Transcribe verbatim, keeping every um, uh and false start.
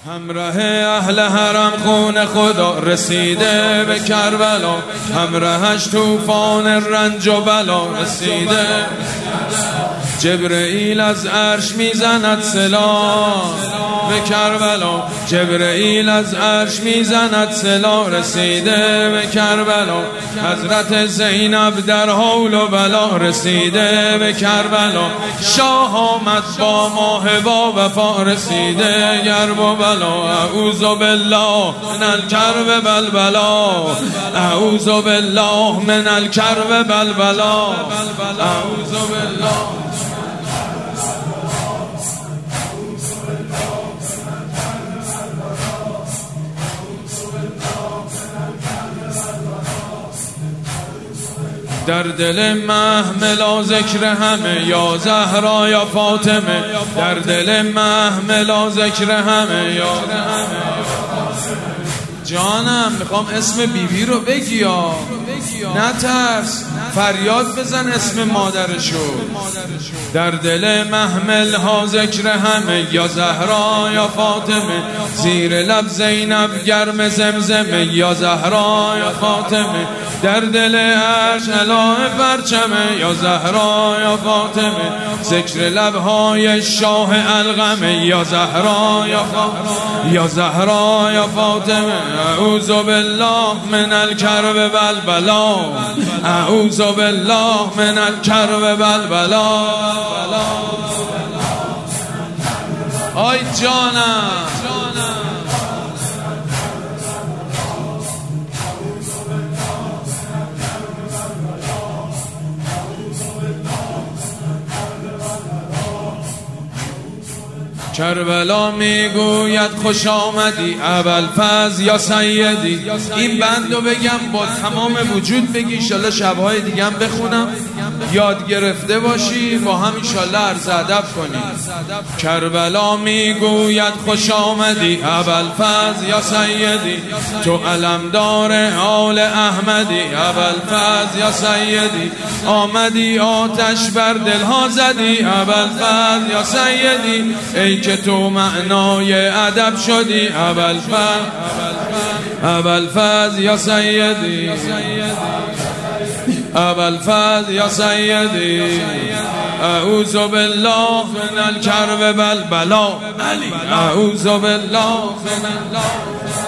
همراه اهل حرم خون خدا رسیده به کربلا، همراهش طوفان رنج و بلا رسیده. جبرئیل از عرش میزند سلا به کربلا، جبرئیل از عرش میزند سلا رسیده به کربلا. حضرت زینب در حول و بلا رسیده به کربلا. شاه آمد با ماه با وفا رسیده گرب و بلا. اعوذ بالله من الکرب بلبلا، اعوذ بالله من الکرب بلبلا، اعوذ بالله. در دل محمل ذکر همه یا زهرا یا فاطمه، در دل محمل ذکر همه یا جانم میخوام اسم بیبی رو بگی یا نترس، فریاد بزن اسم مادرشو. در دل محمل ها ذکر همه یا زهرا یا فاطمه، زیر لب زینب گرم زمزمه یا زهرا یا فاطمه. در دل عرش علاه پرچمه یا زهرا یا فاطمه، ذکر لبهای شاه القمه یا زهرا یا فاطمه، یا زهرا یا فاطمه. اعوذ بالله من الکرب بلبلا، اعوذ بالله من الکرب بلبلا. آی جانم کربلا میگوید خوش آمدی ابوالفضل یا سیدی. این بندو بگم با تمام وجود بگی، انشالله شبهای دیگه هم بخونم، یاد گرفته باشی، با هم انشالله عرض ادب کنیم. کربلا میگوید خوش آمدی ابوالفضل یا سیدی، تو علمدار آل احمدی ابوالفضل یا سیدی. آمدی آتش بر دلها زدی ابوالفضل یا سیدی، ای که تو معنای ادب شدی ابوالفضل، ابوالفضل یا سیدی، ابوالفضل یا سیدی. اعوذ بالله من الکرب بلبلا، اعوذ بالله من الله.